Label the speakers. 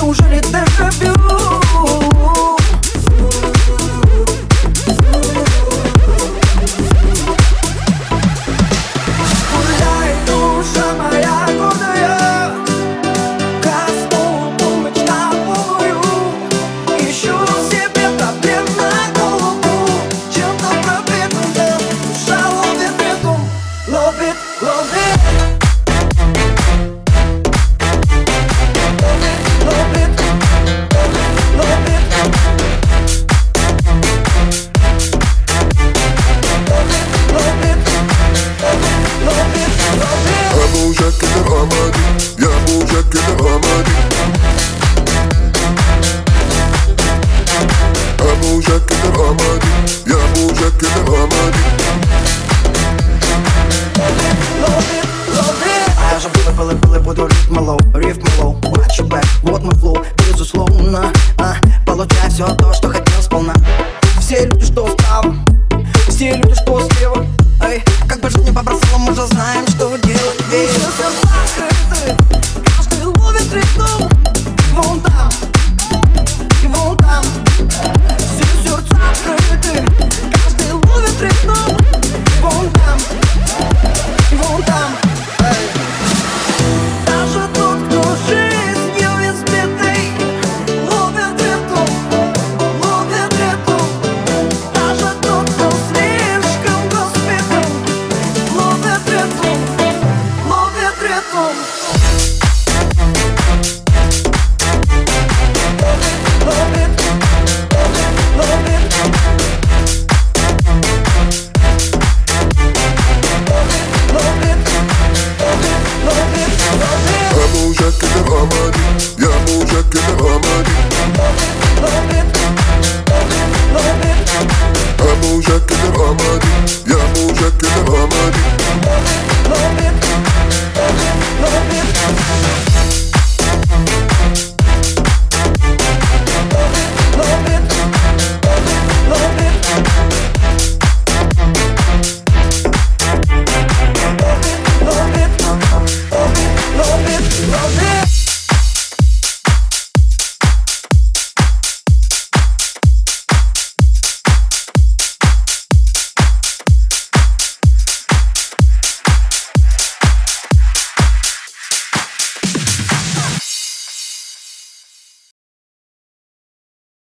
Speaker 1: Неужели дежавю? Гуляй, душа моя гордая, косну мечтовую. Ищу себе проблем на голову, чем-то пропитан, да душа ловит ритм, ловит, ловит.
Speaker 2: أبوجك الرمادي يا أبوجك الرمادي أبوجك الرمادي يا أبوجك الرمادي.
Speaker 1: А я же был и буду рифм лоу, watch your back, вот мой флоу, безусловно. Получай все то, что хотел сполна. Все люди, что справа, все люди, что слева. Эй, как бы жизнь не побросала, мы же знаем, что делать. Все сердца открыты, каждый ловит ритм. Вон там, и вон там. Все сердца открыты, каждый ловит ритм. Вон там, и вон там. Даже тот, кто жизнью избитый, ловит ритм, ловит ритм. Даже тот, кто слишком воспитан, ловит ритм, ловит ритм. Ловит, ловит,
Speaker 2: أبوجك الرمادي يا أبوجك الرمادي أبوجك الرمادي يا أبوجك الرمادي.